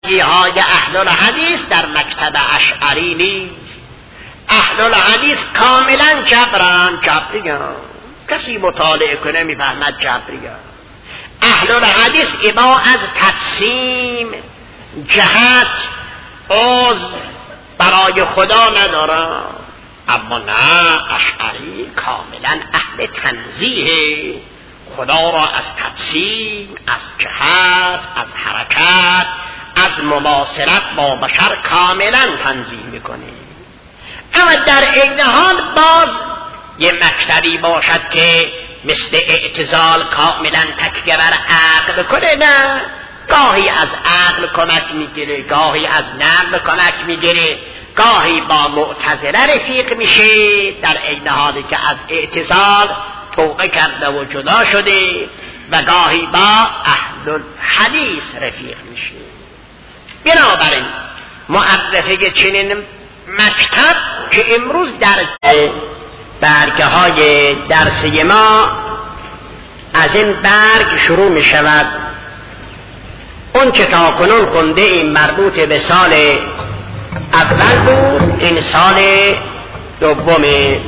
های اهل الحدیث در مکتب اشعری نیست. اهل الحدیث کاملا جبریان، کسی مطالعه کنه میفهمد جبریان. اهل الحدیث ابا از تقسیم جهت عضو برای خدا ندارن. اما نه، اشعری کاملا اهل تنزیه، خدا را از تقسیم، از جهت، از حرکت، از مماثلت با بشر کاملا تنزیه میکنه. اما در این حال باز یه مکتبی باشد که مثل اعتزال کاملا تکیه بر عقل کنه، نه، گاهی از عقل کمک میگیره، گاهی از نقل کمک میگیره، گاهی با معتزله رفیق میشه، در این حالی که از اعتزال توقع کرده و جدا شده، و گاهی با اهل الحدیث رفیق میشه. بنابراین معرفه چنین مکتب که امروز در برگه های درسی ما از این برگ شروع می شود. اون که تا کنون خونده این مربوط به سال اول بود، این سال دومه.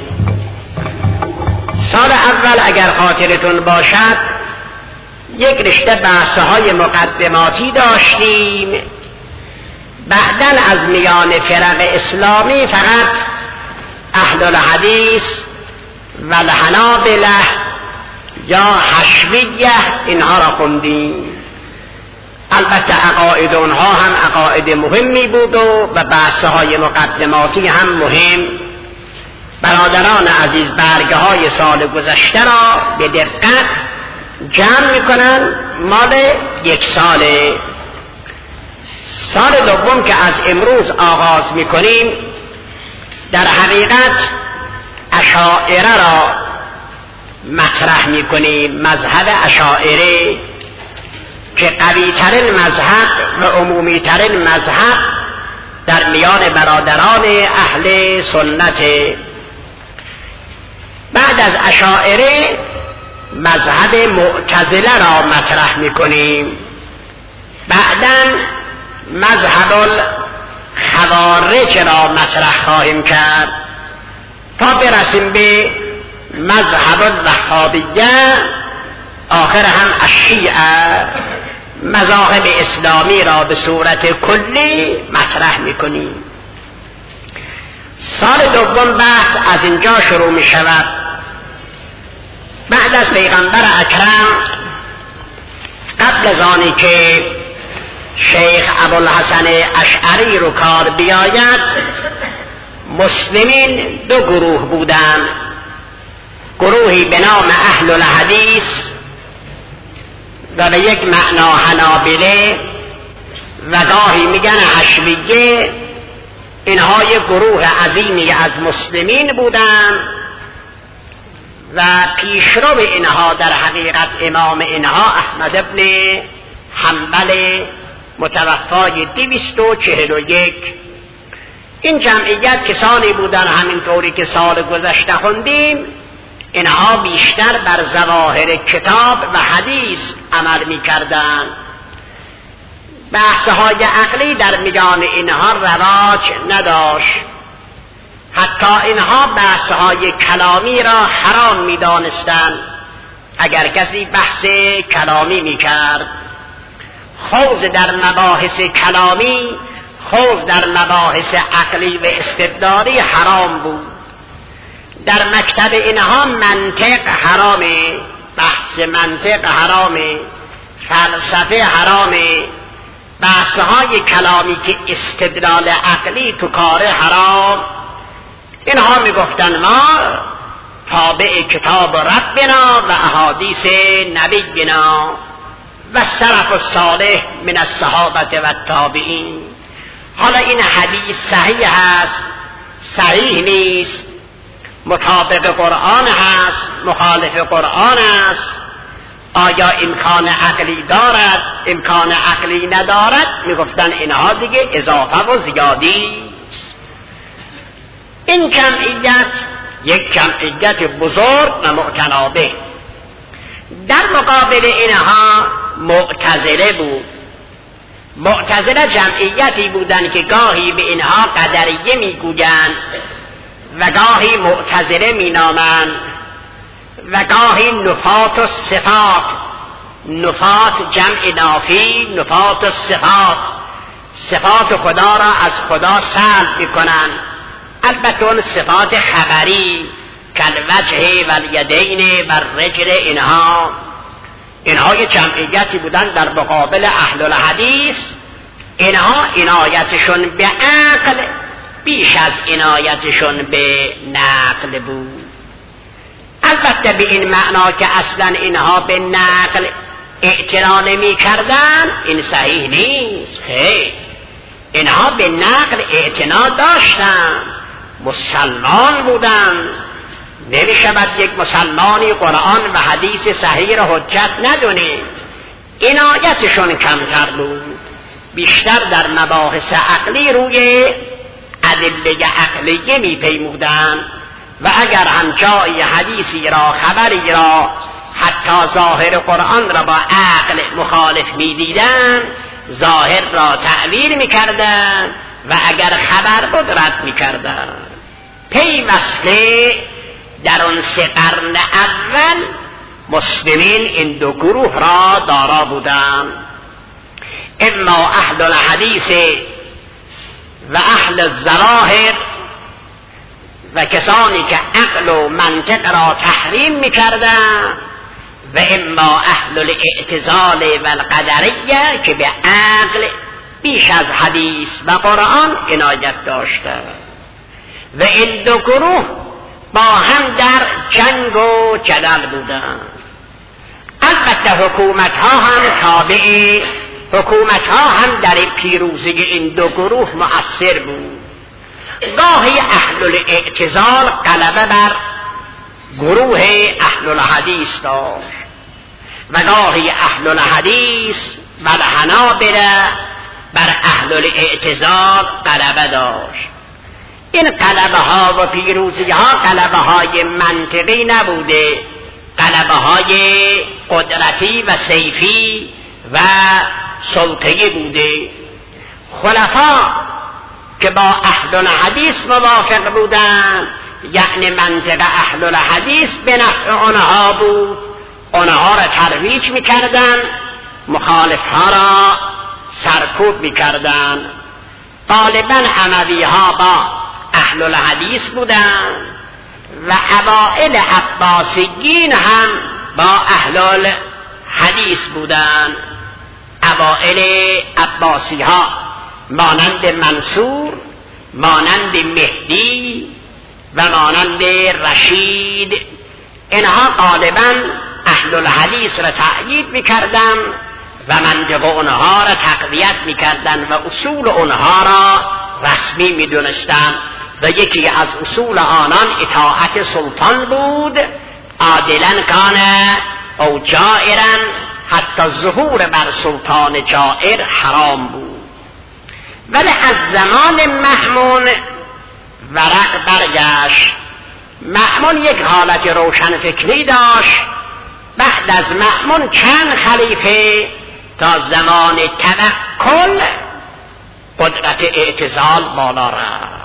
سال اول اگر خاطرتون باشد یک رشته بحث‌های مقدماتی داشتیم. بعداً از میان فرق اسلامی فقط اهل الحدیث و الحنابلة یا حشویه اینها را خوندیم. البته عقاید اونها هم عقاید مهمی بود و بحث‌های مقدماتی هم مهم. برادران عزیز برگه های سال گذشته را به دقت جمع میکنن، مال یک ساله. سال دوم که از امروز آغاز میکنیم در حقیقت اشاعره را مطرح میکنیم. مذهب اشاعره که قوی ترین مذهب و عمومی ترین مذهب در میان برادران اهل سنت. بعد از اشاعره مذهب معتزله را مطرح میکنیم. بعداً مذهب الخوارج را مطرح خواهیم کرد تا برسیم به مذهب الوهابیه، آخر هم الشیعه. مذاهب اسلامی را به صورت کلی مطرح میکنیم. سال دوم بحث از اینجا شروع می شود. بعد از پیغمبر اکرم، قبل از آنی که شیخ ابوالحسن اشعری رو کار بیاید، مسلمین دو گروه بودند. گروهی به نام اهل الحدیث و به یک معنا حنابله و گاهی میگن حشویه. اینها یک گروه عظیمی از مسلمین بودند و پیشرو اینها در حقیقت امام اینها احمد ابن حنبل متوفای 241. این جمعیت کسانی بودن همینطوری که سال گذشته خوندیم، اینها بیشتر بر ظواهر کتاب و حدیث عمل می کردن. بحث‌های عقلی در میان اینها رواج نداشت. حتی اینها بحث‌های کلامی را حرام می دانستند. اگر کسی بحث کلامی می کرد، خوض در مباحث کلامی، خوض در مباحث عقلی و استدلالی حرام بود. در مکتب اینها منطق حرامه، بحث منطق حرامه، فلسفه حرامه، بحث‌های کلامی که استدلال عقلی تو کار حرام. اینها میگفتن ما تابع کتاب ربنا و احادیث نبینا و سلف الصالح من الصحابه و التابعین. حالا این حدیث صحیح هست، صحیح نیست، مطابق قرآن هست، مخالف قرآن است، آیا امکان عقلی دارد، امکان عقلی ندارد؟ میگفتن اینها دیگه اضافه و زیادی است. این جمعیت یک جمعیت بزرگ و متنابه. در مقابل اینها معتزله بود. معتزله جمعیتی بودند که گاهی به اینها قدریه میگویند و گاهی معتزله مینامند و گاهی نفات و صفات، نفات جمع نافی، نفات و صفات، صفات خدا را از خدا سلب میکنند. البته اون صفات خبری کالوجه والیدین والرجل، اینها یه جمعیتی بودن در مقابل اهل الحدیث. اینها عنایتشون به عقل بیش از عنایتشون به نقل بود. البته به این معنا که اصلا اینها به نقل اعتنا نمی کردن، این صحیح نیست. خیر، اینها به نقل اعتنا داشتن، مسلمان بودن. نمی شود یک مسلمانی قرآن و حدیث صحیح را حجت ندونه. عنایتشون کمتر بود، بیشتر در مباحث عقلی روی ادله عقلیه می پیمودن و اگر هم جای حدیثی را، خبری را، حتی ظاهر قرآن را با عقل مخالف می دیدن، ظاهر را تعبیر می کردن و اگر خبر بود رد می کردن. پیوسته در اون 3 قرن اول مسلمین این دو گروه را دارا بودند، اما اهل الحدیث و اهل الظواهر و کسانی که عقل و منطق را تحریم می‌کردند، و اما اهل الاعتزال و القدریه که به عقل بیش از حدیث و قرآن عنایت داشتند. و این دو گروه با هم در جنگ و جدل بودند. البته حکومت ها هم در پیروزی این دو گروه مؤثر بود. گاهی اهل الاعتزال غلبه بر گروه اهل الحدیث داشت و گاهی اهل الحدیث و الحنابلة بر اهل الاعتزال غلبه داشت. این غلبه ها و پیروزی ها غلبه های منطقی نبوده، غلبه های قدرتی و سیفی و سلطه‌ای بوده. خلفا که با اهل الحدیث موافق بودند، یعنی منطق اهل الحدیث به نفع آنها بود، آنها را ترویج میکردند، مخالف ها را سرکوب میکردند. غالبا اموی ها با اهل الحدیث بودند و اوائل عباسیین هم با اهل الحدیث بودند. اوائل عباسی ها مانند منصور، مانند مهدی و مانند رشید، اینها غالبا اهل الحدیث را تأیید میکردن و منطق اونها را تقویت میکردن و اصول اونها را رسمی میدونستن و یکی از اصول آنان اطاعت سلطان بود، عادلا کان او جائرا، حتی ظهور بر سلطان جائر حرام بود. ولی از زمان مأمون ورق برگشت. مأمون یک حالت روشنفکری داشت. بعد از مأمون چند خلیفه تا زمان توکل قدرت اعتزال بالا رفت.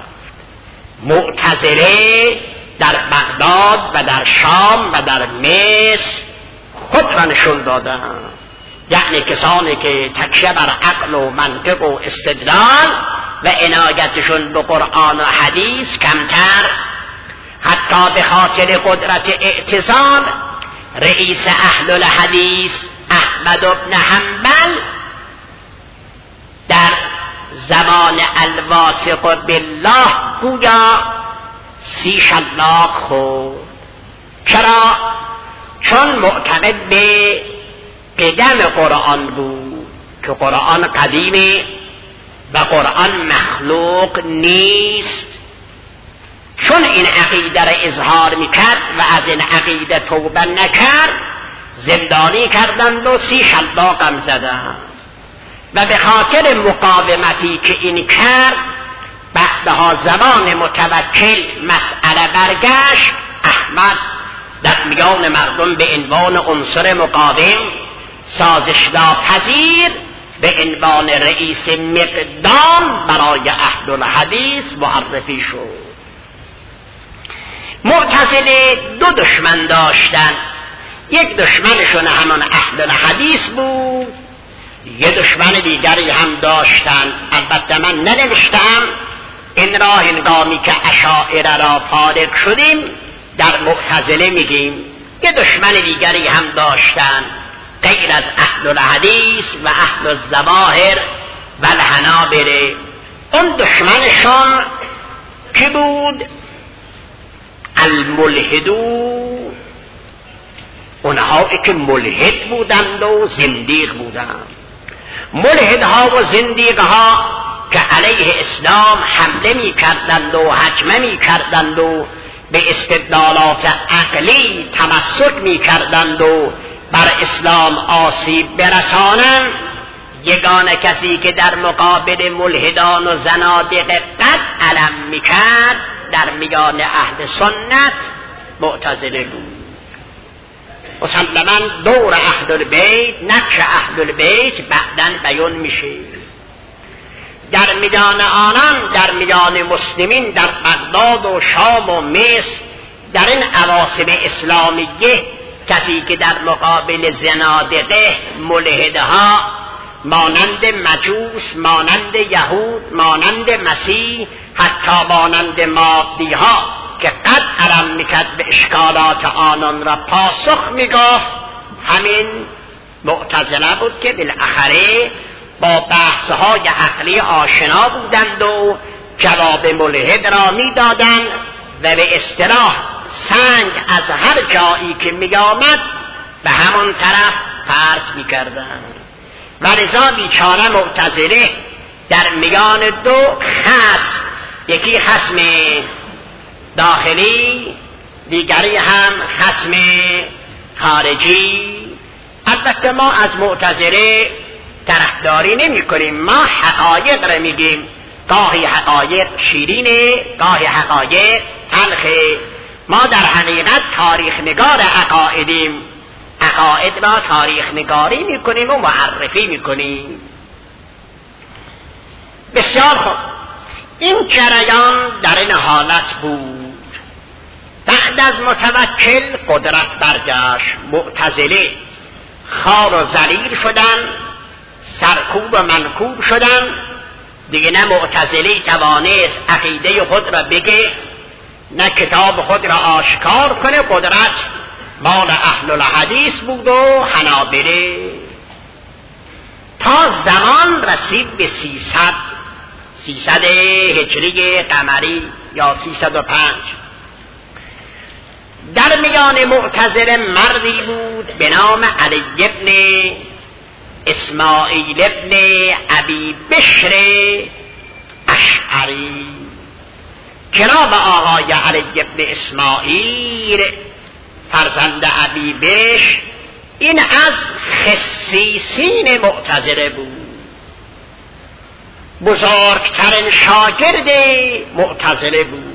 معتزله در بغداد و در شام و در مصر خود را نشون دادند، یعنی کسانی که تکیه بر عقل و منطق و استدلال و عنایتشون به قرآن و حدیث کمتر. حتی به خاطر قدرت اعتزال رئیس اهل الحدیث احمد بن حنبل در زمان الواثق بالله گویا 30 شلاق خورد. چرا؟ چون معتمد به قدم قرآن بود که قرآن قدیمه و قرآن مخلوق نیست. چون این عقیده را اظهار میکرد و از این عقیده توبه نکرد، زندانی کردند و 30 شلاقم زدند. و به خاطر مقاومتی که این کرد، بعدها زمان متوکل مسئله برگشت. احمد در میان مردم به عنوان عنصر مقاوم، سازش ناپذیر به عنوان رئیس مقدام برای اهل الحدیث معرفی شد. معتزله دو دشمن داشتن، یک دشمنشون همان اهل الحدیث بود، یه دشمن دیگری هم داشتن. البته من ننوشتم این را هنگامی که اشاعره را فارغ شدیم در معتزله میگیم. یه دشمن دیگری هم داشتن غیر از اهل الحدیث و اهل الظواهر و الحنابله. اون دشمنشون کی بود؟ الملحدون، اونهایی که ملحد بودند و زندیق بودند. ملحدها و زندیقها که علیه اسلام حمله می کردند و هجمه می کردند و به استدلالات عقلی تمسک می کردند و بر اسلام آسیب برسانند، یگانه کسی که در مقابل ملحدان و زنادقه قد علم می کرد در میان اهل سنت معتزله بود. مسلماً دور اهل البیت، نقش اهل البیت بعداً بیان میشه. در میان آنان، در میان مسلمین در بغداد و شام و مصر در این عواصم اسلامیه کسی که در مقابل زنادقه ملحدها مانند مجوس، مانند یهود، مانند مسیح، حتی مانند مادیها که قد علم میکرد به اشکالات آنان را پاسخ میگفت، همین معتزله بود که بالاخره با بحثهای عقلی آشنا بودند و جواب ملحد را میدادند و به اصطلاح سنگ از هر جایی که میآمد به همون طرف پرت میکردند. و لذا بیچاره معتزله در میان دو خصم، یکی خصم داخلی، دیگری هم خصم خارجی. البته ما از معتزله طرفداری نمی کنیم، ما حقایق را میگیم. گاهی حقایق شیرینه، گاهی حقایق تلخه. ما در حقیقت تاریخ نگار عقایدیم، عقاید را تاریخ نگاری میکنیم و معرفی میکنیم. بسیار خوب، این جریان در این حالت بود. بعد از متوکل قدرت برگشت، معتزله خار و ذلیل شدن، سرکوب و منکوب شدن. دیگه نه معتزله توانست عقیده خود را بگه، نه کتاب خود را آشکار کنه. قدرت مال اهل الحدیث بود و حنابله. تا زمان رسید به 300 هجری قمری یا 305. در میان معتزله مردی بود به نام علی ابن اسماعیل ابن ابی بشر اشعری. جناب آقای علی ابن اسماعیل فرزند ابی بشر این از خصیصین معتزله بود، بزرگترین شاگرد معتزله بود.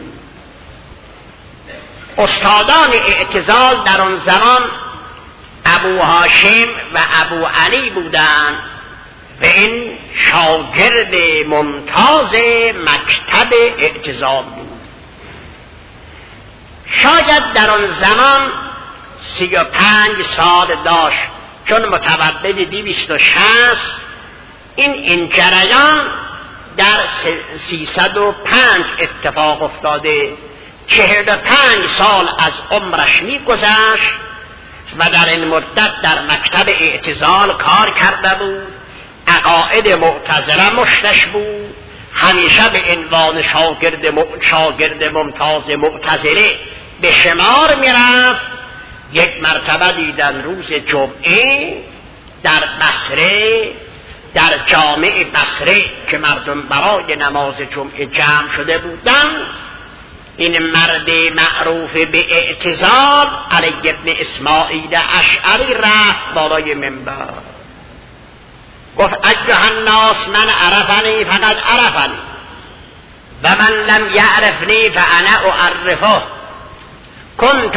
استادان اعتزال در آن زمان ابو هاشم و ابو علی بودند و این شاگرد ممتاز مکتب اعتزال بود. شاید در آن زمان 35 سال داشت، چون متولد 260. این جریان در 305 اتفاق افتاده. 45 سال از عمرش می‌گذشت و در این مدت در مکتب اعتزال کار کرده بود. عقاید معتزله مشتش بود. همیشه به عنوان شاگرد ممتاز معتزله به شمار میرفت. یک مرتبه دیدن روز جمعه در بصره، در جامع بصره که مردم برای نماز جمعه جمع شده بودند، این مرد معروف به اعتزال علی ابن اسماعیل اشعری رفت بالای منبر، گفت ایها الناس من عرفنی فقد عرفنی و من لم یعرفنی فانا اعرفه، كنت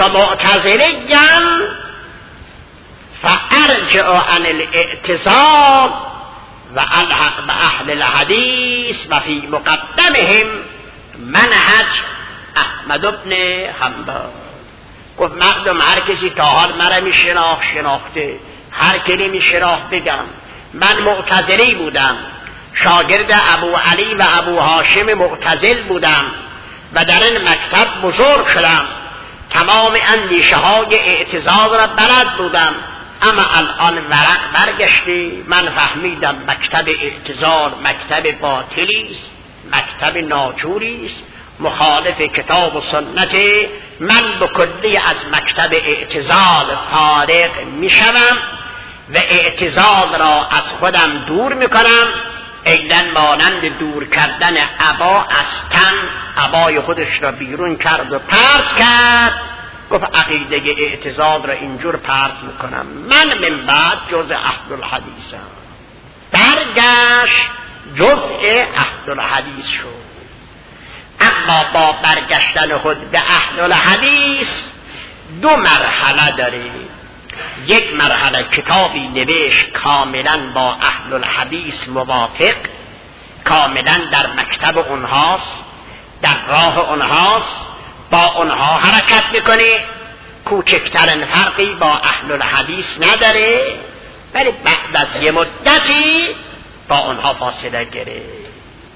معتزلیا فارجع عن الاعتزال و الحق به اهل الحدیث و فی مقدمهم منهج احمد بن حنبل. گفت مردم هر کسی تا حال مرا می شناخته، هر کی نمی بگم من معتزلی بودم، شاگرد ابو علی و ابو هاشم معتزل بودم و در این مکتب بزرگ شدم، تمام اندیشه های اعتزال را بلد بودم، اما الان ورق برگشتی، من فهمیدم مکتب اعتزال مکتب باطلی است، مکتب ناجوری است، مخالف کتاب و سنت. من به کلی از مکتب اعتزال فارغ میشوم و اعتزال را از خودم دور میکنم، ایدن مانند دور کردن عبا از تن، عبای خودش را بیرون کرد و پرت کرد. گفت عقیده اعتزال را اینجور پرت میکنم، من من بعد جز اهل الحدیثم. برگشت جزء اهل الحدیث شد. اما با برگشتن خود به اهل الحدیث دو مرحله داره. یک مرحله کتابی نوشت کاملا با اهل الحدیث موافق، کاملا در مکتب اونهاست، در راه اونهاست، با اونها حرکت میکنه، کوچکترین فرقی با اهل الحدیث نداره، ولی بعد از یه مدتی با اونها فاصله گرفت.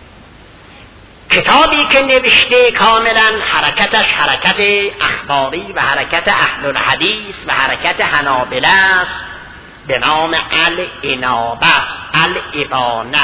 کتابی که نوشته کاملا حرکتش حرکت اخباری و حرکت اهل الحدیث و حرکت حنابله است، به نام الانابه است، الابانه.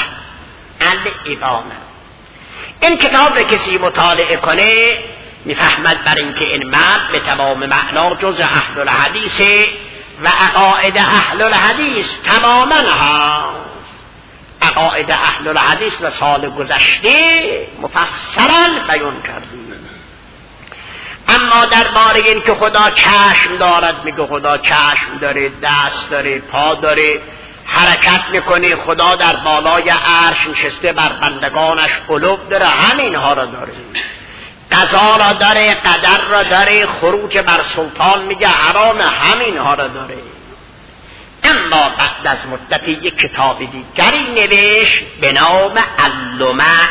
این کتاب را کسی مطالعه کنه میفهمد بر اینکه این مرد به تمام معنا جز اهل الحدیث و عقاید اهل الحدیث تماما هست. عقاید اهل الحدیث و سال گذشته مفصلا بیان کردیم. اما درباره این که خدا چشم دارد، میگه خدا چشم داره، دست داره، پا داره، حرکت میکنه، خدا در بالای عرش نشسته، بر بندگانش قلوب داره، همینها را داره، قضا را داره، قدر را داره، خروج بر سلطان میگه حرام، همینها را داره. اما بعد از مدتی یک کتاب دیگری نوشت به نام اللمع،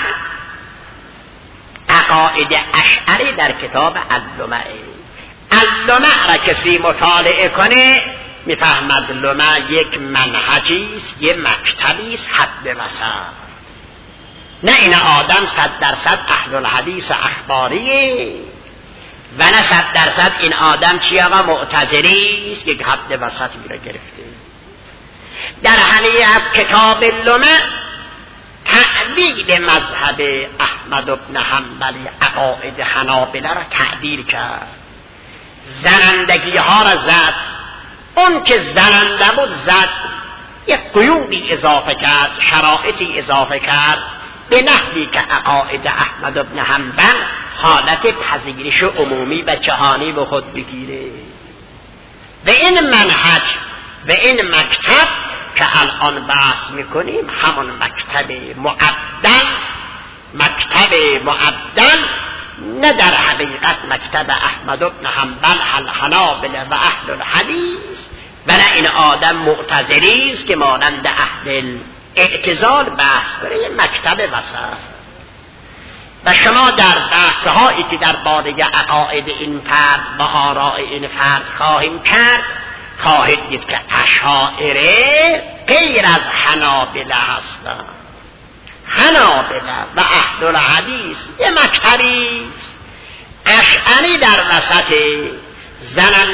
عقاید اشعری در کتاب اللمع. اللمع را کسی مطالعه کنه میفهمد لمع یک منهجی است، یک مکتبی است حد وسط. نه این آدم 100% اهل الحدیث اخباریه و نه 100% این آدم چی آقا معتزلی است، یک حد وسطی را گرفته. در حقیقت کتاب لمع تعدیل مذهب احمد بن حنبل، عقاید حنابله را تعدیل کرد، زنندگی ها را زد، اون که زننده بود زد، یک قیودی اضافه کرد، شرایطی اضافه کرد، به نحوی که عقاید احمد بن حنبل حالت پذیرش عمومی و جهانی به خود بگیره. و این منهج و این مکتب که الان بحث میکنیم همون مکتب معدل، نه در حقیقت مکتب احمد بن حنبل الحنابله و اهل الحدیث، و نه این آدم معتزلی است که مانند اهل اعتزال بحث کنه، یه مکتب وسط. و شما در بحث هایی که در باره عقاید این فرد و آراء این فرد خواهیم کرد، خواهید دید که اشاعره غیر از حنابله هستند. حنابله و اهل الحدیث یه مکتبی، اشعری در وسط، زنن